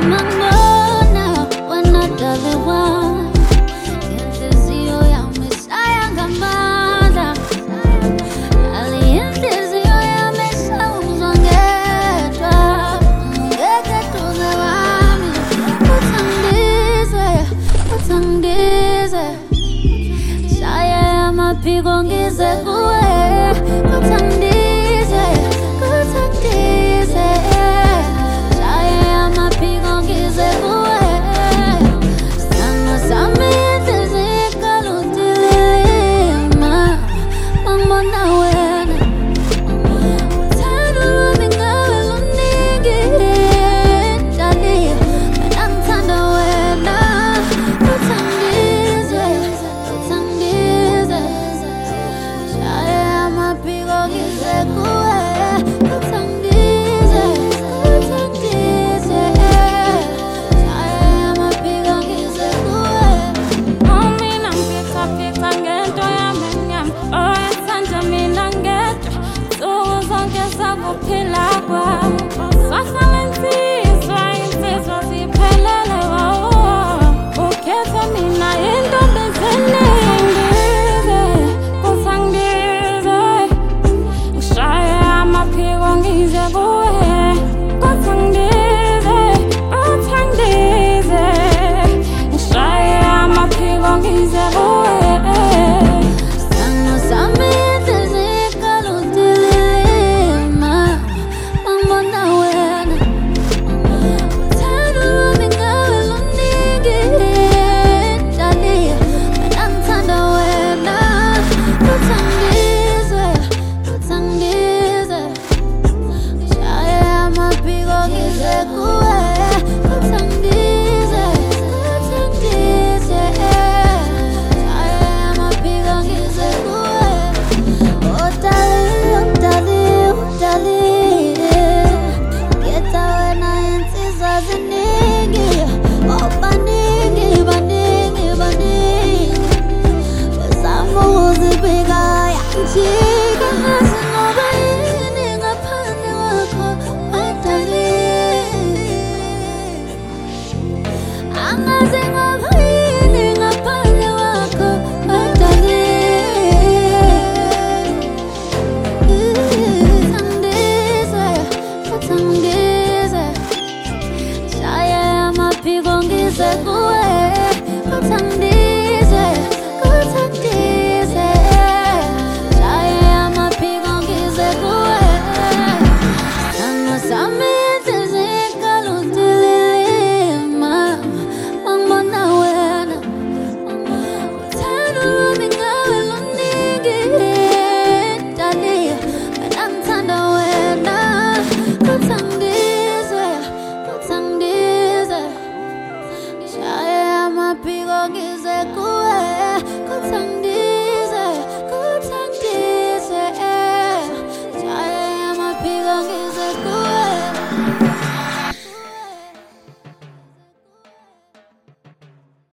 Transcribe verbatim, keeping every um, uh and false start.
Mangona wanadalewa Intezio ya mesaya ngamada Ali intezio ya mesa uzongetwa Ngeke tuzewami Utandize, utandize Saya ya mapigo ngize kuwe Utandize, utandize Saya ya mapigo ngize kuwe Sana sami intezika lutilima Mambo na wena Utanu mingawe luningi Dali, menantanda wena Utandize, utandize Saya ya mapigo ngize kuwe Utandize, utandize Saya ya mapigo ngize kuwe Omi nangita pita ngento ya menyam Oe sanja minangeta Tuhu zonke sakupila kwa Sasa lensizwa insizwa ziphelele wao Ukhethe mina yento bezene Kusangize Ushaya amaphiko ngize kuwe Kusangize Uthandize Ushaya amaphiko ngize kuwe Sana sami intezika lutilima Mambo na wena Utanu mingawe luningi Dali, menantanda wena Utandize, utandize Saya ya mapigo ngize kuwe Utandize, utandize Saya ya mapigo ngize kuwe Utali, utali, utali Ngeta wena insiza ziningi Oh baningi, baningi, baningi Besamu uzibika yanjika Hasi ngoba yini ngaphandle wakho Utali Angazi ngoba yini ngaphandle wakho Utali Uthandize, uthandize Saya ya maphiko ngize kuwe